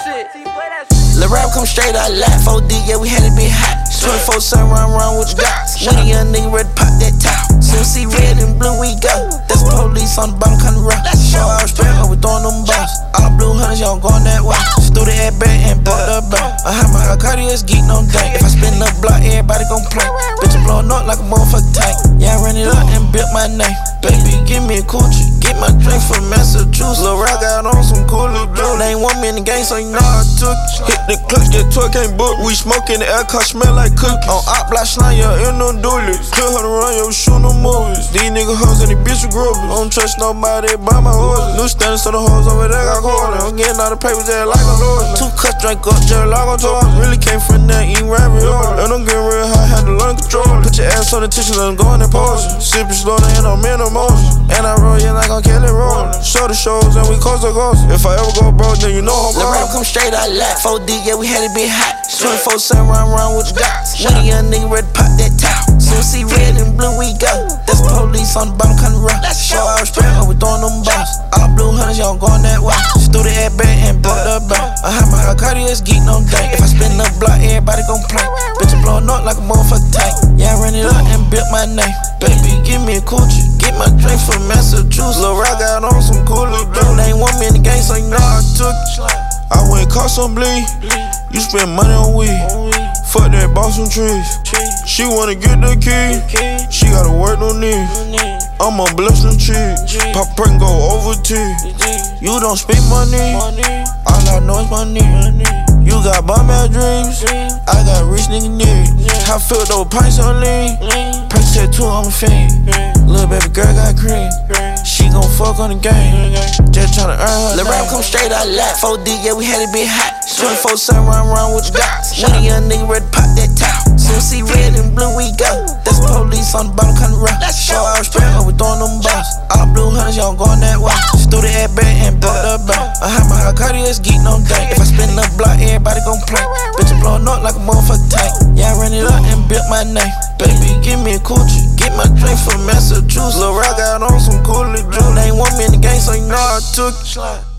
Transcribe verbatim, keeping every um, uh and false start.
shit. Lil' rap come straight out lap, four D, yeah, we had it been hot. twenty-four seven round round with the dots. When a young nigga ready to pop that top. Soon see red and blue, we go. That's police on the bottom, kinda rough. Show our respect, how we throwing them balls. All blue hunters, y'all going that way. Stood at back and bought the back. I have my Cartier's geek, no dank. If I spin the block, everybody gon' play. Bitch, I'm blowing up like a motherfucking tank. Yeah, I ran it up and built my name. Baby, give me a coochie. Get my drink from Massachusetts. Lil' Rock got on some cool little blue. They ain't want me in the game, so you know I took it. Hit the clutch, get to it, can't book. We smoke in the air, car smell like cookies. On op block, slime, yeah, in no dooley. Kill her to run, yo, shoot no movies. These niggas hoes and these bitch groupies. Don't trust nobody, buy my horses. New standards, so the hoes over there got quarters. I'm getting all the papers there like a lawyer. Two cuts, drink up, Jerry Lago toys. Really came from there, eating ravioli. And I'm getting real high, had to learn control. Put your ass on the tissue, let them go in that pose. Sippin' slow, and I'm in emotion. And I roll, yeah, like I'm Kelly rollin'. Show the shows, and we coast to coast. If I ever go broke, then you know I'm Lil' rap come straight out lap, four D, yeah, we had it been hot. twenty-four seven round round with the dots. When a young nigga ready to pop that top. Soon see red and blue, we go. That's police on the bottom, kinda rough. Show our respect, how we throwing them balls. All blue hunters, y'all going that way. Stood at back and bought the back. I have my Cartier's geek, no dank. If I spin the block, everybody gon' play. Bitch, I'm blowing up like a motherfucking tank. Yeah, I ran it up and built my name. Baby, give me a coochie. Get my drink from Massachusetts. Lil' Rock got on some cool little blue. They ain't want me in the game, so you know I took it. I went caught some bleed. You spend money on weed. Fuck that, bought some trees. She wanna get the key. She gotta work no knees. I'ma bless them cheeks. Pop perk and go over T. You don't speak money. All I know is money. You got bum ass dreams. I got rich nigga needs. I filled those pints on lean. Perk tattoo on my fiend. Little baby girl got cream. She gon' fuck on the game. Just tryna earn her. Lil' rap come straight out lap, four D, yeah, we had it been hot. twenty-four seven round round with the dots. When a young nigga ready to pop that top. Soon see red and blue, we go. That's police on the bottom, kinda rough. Show our respect, how we throwing them balls. All blue hunters, y'all going that way. Stood at back and bought the back. I have my Cartier's geek, no dank. If I spin the block, everybody gon' play. Bitch, I'm blowing up like a motherfucking tank. Yeah, I ran it up and built my name. Baby, give me a coochie. Get my drink from Massachusetts. Lil' Rock got on some cool little blue. They ain't want me in the game, so you know I took it.